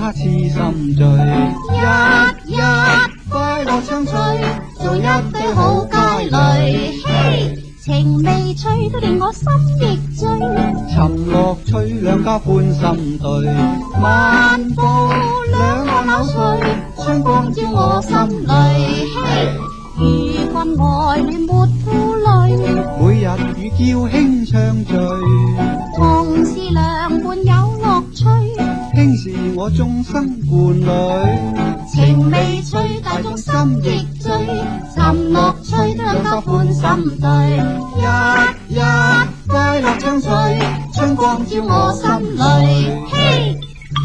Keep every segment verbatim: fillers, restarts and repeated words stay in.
他痴心醉，日日快樂相隨，做一對好佳侶。 嘿，情未醉都令我心亦醉， 尋樂趣兩家歡心對，漫步兩岸柳絮，春光照我心裏。 嘿，如君愛戀沒負累， 每日與嬌輕暢聚， 同是良伴有樂趣， 輕是我終生伴侶。 情未醉但眾心亦醉，尋樂趣都兩家歡心對， 日日快樂相隨，春光照我心裏。 嘿，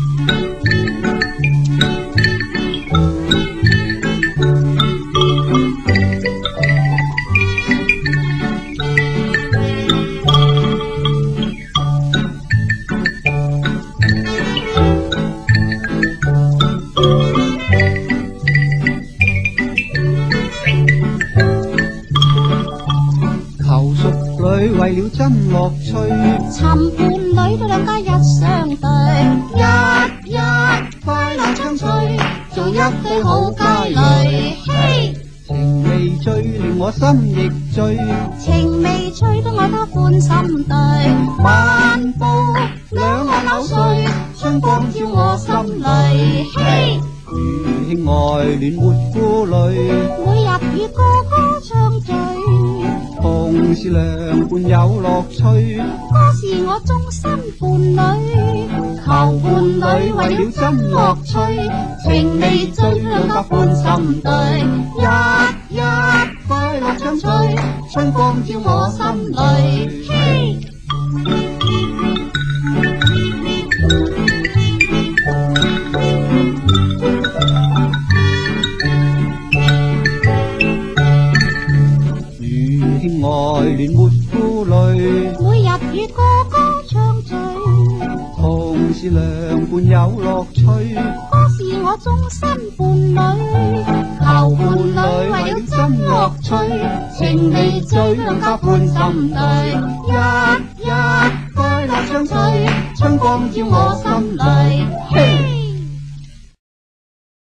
求淑女為了真樂趣， 尋伴侶都兩家一相對， 日日快樂相隨，做一對好佳侶。 嘿， 情未醉令我心亦醉， 情未醉都愛他歡心對， 漫步兩岸柳絮，春光照我心裏。 嘿， 如兄愛戀沒負累， 每日與哥哥暢聚， 同是良伴有樂趣， 哥是我終身伴侶，求伴侶為了真樂趣，情未醉兩家歡心對， 日日快樂相隨，春光照我心裏。 嘿， 如兄愛戀沒負累， 每日與哥哥暢聚， 同是良伴有樂趣， 哥是我終身伴侶，求伴侶為了真樂趣，情未醉兩家歡心對， 日日快樂相隨，春光照我心裏。 嘿。